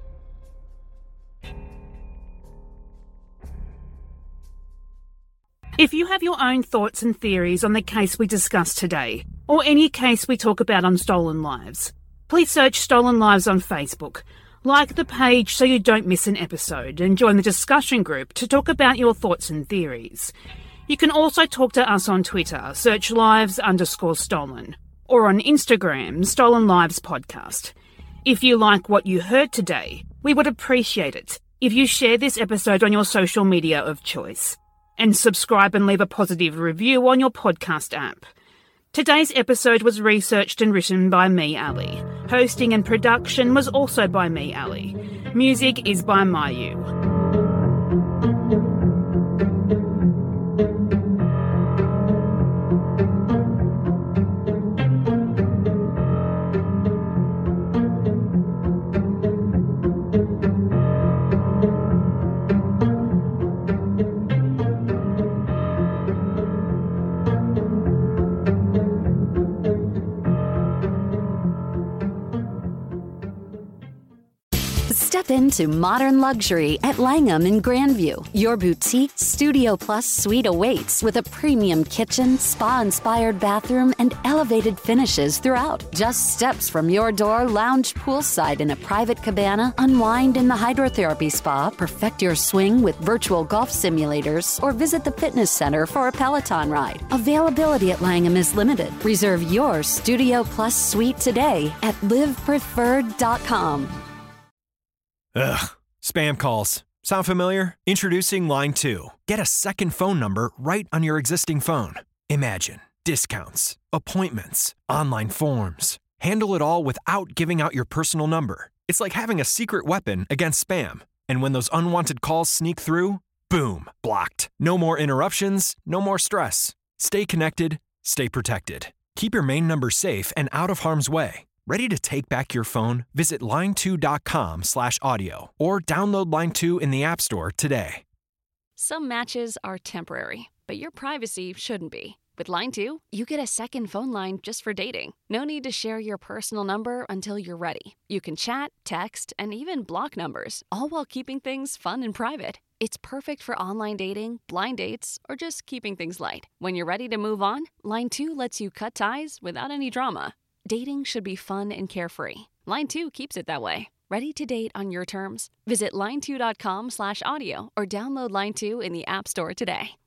If you have your own thoughts and theories on the case we discussed today, or any case we talk about on Stolen Lives, please search Stolen Lives on Facebook, like the page so you don't miss an episode, and join the discussion group to talk about your thoughts and theories. You can also talk to us on Twitter, search lives_stolen, or on Instagram, Stolen Lives Podcast. If you like what you heard today, we would appreciate it if you share this episode on your social media of choice, and subscribe and leave a positive review on your podcast app. Today's episode was researched and written by me, Ali. Hosting and production was also by me, Ali. Music is by Mayu. Step into modern luxury at Langham in Grandview. Your boutique Studio Plus suite awaits with a premium kitchen, spa-inspired bathroom, and elevated finishes throughout. Just steps from your door, lounge poolside in a private cabana, unwind in the hydrotherapy spa, perfect your swing with virtual golf simulators, or visit the fitness center for a Peloton ride. Availability at Langham is limited. Reserve your Studio Plus suite today at livepreferred.com. Ugh, spam calls. Sound familiar? Introducing Line 2. Get a second phone number right on your existing phone. Imagine discounts, appointments, online forms. Handle it all without giving out your personal number. It's like having a secret weapon against spam. And when those unwanted calls sneak through, boom, blocked. No more interruptions, no more stress. Stay connected, stay protected. Keep your main number safe and out of harm's way. Ready to take back your phone? Visit line2.com/audio or download Line 2 in the App Store today. Some matches are temporary, but your privacy shouldn't be. With Line 2, you get a second phone line just for dating. No need to share your personal number until you're ready. You can chat, text, and even block numbers, all while keeping things fun and private. It's perfect for online dating, blind dates, or just keeping things light. When you're ready to move on, Line 2 lets you cut ties without any drama. Dating should be fun and carefree. Line 2 keeps it that way. Ready to date on your terms? Visit line2.com/audio or download Line 2 in the App Store today.